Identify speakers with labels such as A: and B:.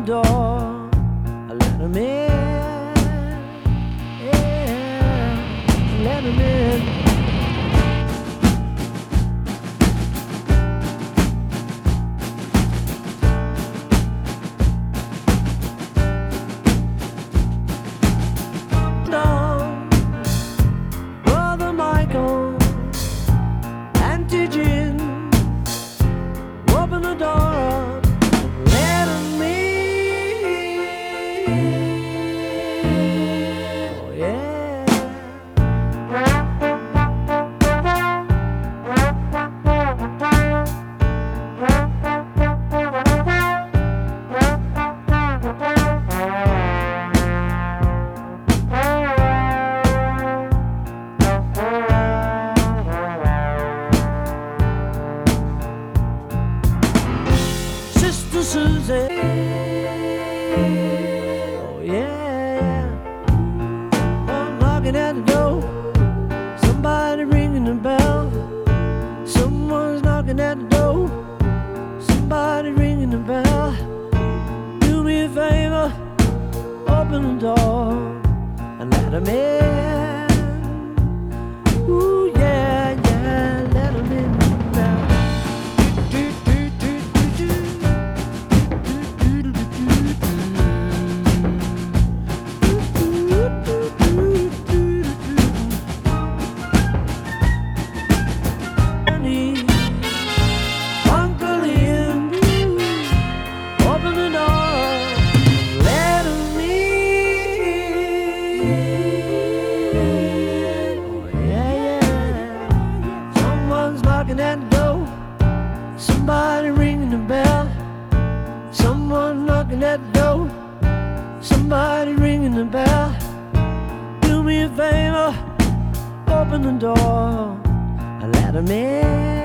A: door, I let him in, yeah, let him in. Brother Michael, Auntie Jean, open the door up, let him in. Oh yeah. Sister Susie, oh yeah, I'm knocking at the door, somebody ringing the bell, someone's knocking at the door, somebody ringing the bell. Do me a favor, open the door and let 'em in. Ooh yeah, yeah, let 'em in now. Uncle Ian, open the door, let 'em in. Oh yeah, yeah. Someone's knocking at the door, somebody ringing the bell, someone knocking at the door, somebody ringing the bell. Do me a favor, open the door and let 'em in.